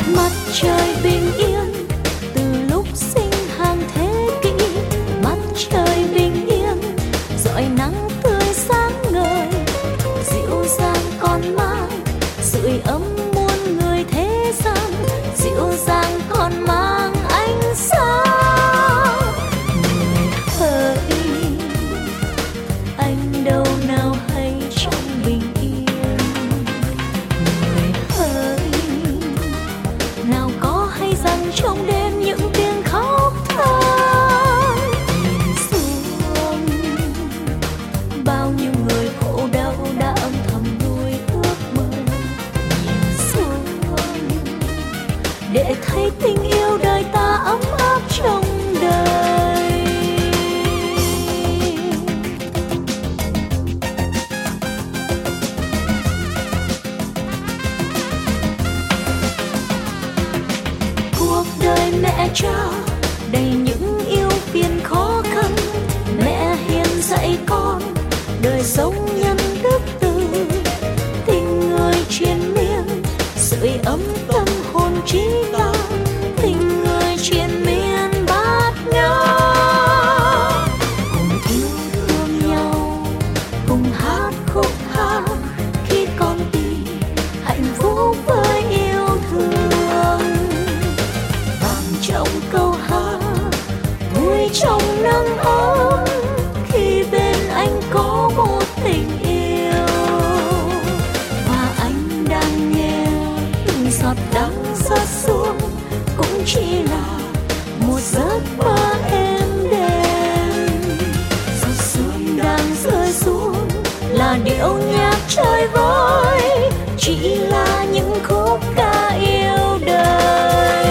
Mặt trời bình yên từ lúc sinh hàng thế kỷ, mặt trời bình yên rọi nắng tươi sáng ngời, dịu dàng còn mang sưởi ấm muôn người thế gian, dịu dàng còn mang ánh sáng. Người hỡi, anh đâu nào hay trong bình yên. Người hỡi, nào có hay rằng trong đêm những tiếng khóc than. Nhìn xuống bao nhiêu người khổ đau đã âm thầm nuôi ước mơ. Nhìn xuống để thấy tình yêu đời ta ấm áp trong đời. Cuộc đời mẹ cha đầy những ưu phiền khó khăn, mẹ hiền dạy con đời sống nhân đức từ, tình người triền miên sưởi ấm tâm hồn trí ta, tình người triền miên bát ngát. Cùng yêu thương nhau, cùng hát khúc hát khi con tìm hạnh phúc với yêu thương. Vang trong câu hát, vui trong nắng ấm khi bên anh có một tình yêu. Và anh đang nghe từng giọt đắng rớt xuống cũng chỉ là một giấc mơ êm đềm. Giọt sương đang rơi xuống là điệu nhạc chơi vơi, chỉ là những khúc ca yêu đời.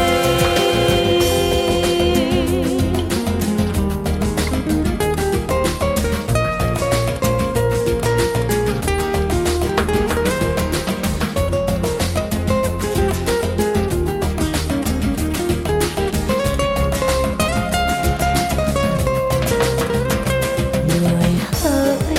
Người hỡi,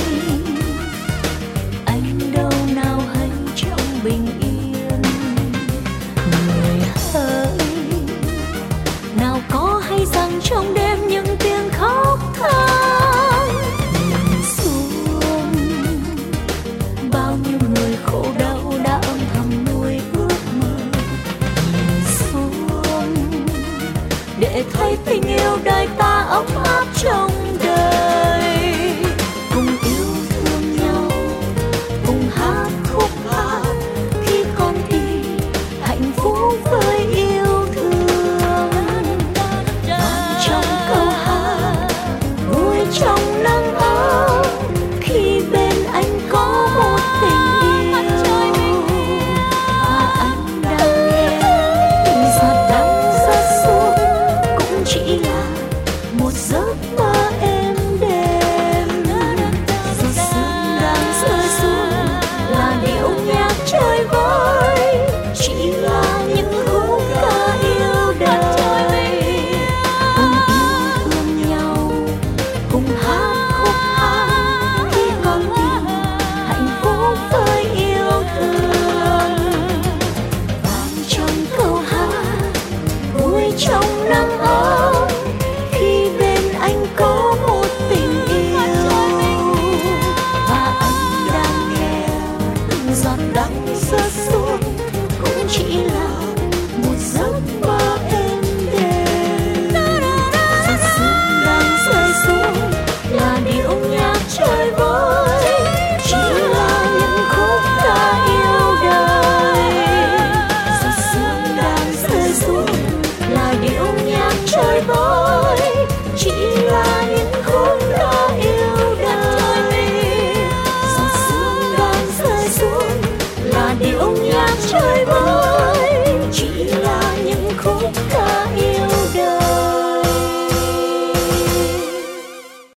anh đâu nào hay trong bình yên. Người hỡi, nào có hay rằng trong đêm những tiếng khóc than. Nhìn xuống bao nhiêu người khổ đau đã âm thầm nuôi ước mơ. Nhìn xuống để thấy tình yêu đầy